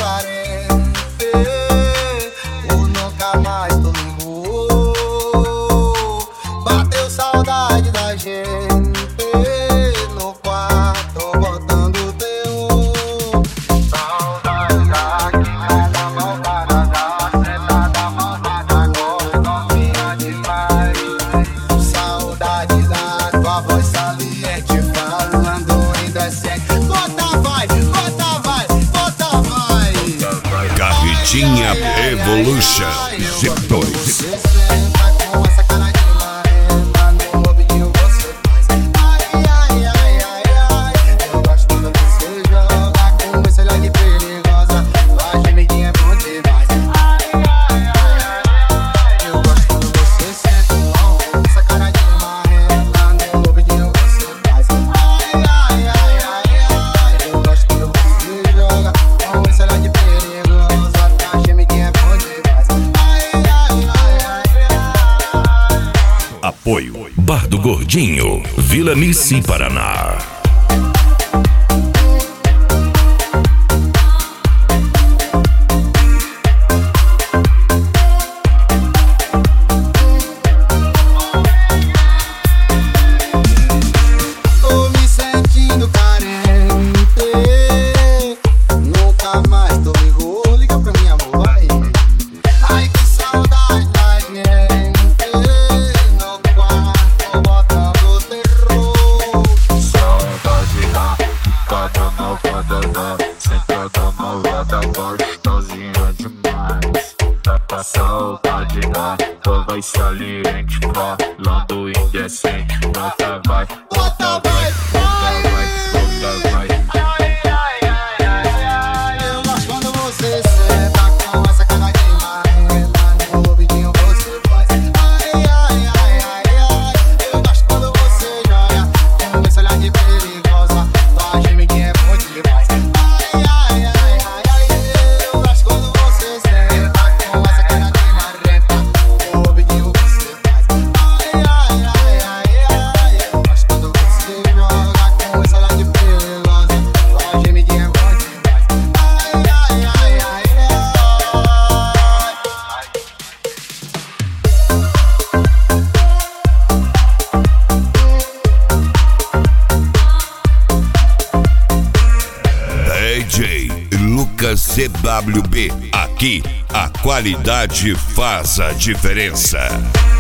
carente, o nunca mais tu ligou. Bateu saudade da gente no quarto, botando teu. Saudade daqui, ela malvada da sentada, malvada, gostosinha demais. Saudade da tua voz saliente, falando indecente. Bota vai, bota vai, bota vai. Carretinha Evolution Z2. Apoio Bar do Gordinho, Vila Nissi, Paraná. Tô me sentindo carente, nunca mais tô ligou. Liga pra mim, amor, vai. Ai, que saudade da gente no quarto, botando terror. Saudade da cada malvada da sentada, malvada, gostosinha demais. Saudade da tua voz saliente, falando indecente. Bota vai, bota vai, bota vai, bota vai. Eu gosto quando você senta com essa cara de marreta, no ouvidinho você faz. Ai, ai, ai, ai, ai. Eu gosto quando você joga com esse olhar de perigosa, tua gemidinha é bom demais. Ai, ai, ai, ai, ai. Eu gosto quando você senta com essa cara de marreta, no ouvidinho você faz. Ai, ai, ai, ai, ai. Eu gosto quando você joga com esse olhar de perigosa, tua gemidinha é bom demais. Ai, ai, ai, ai, ai. DJ Lucas CWB. Aqui a qualidade faz a diferença.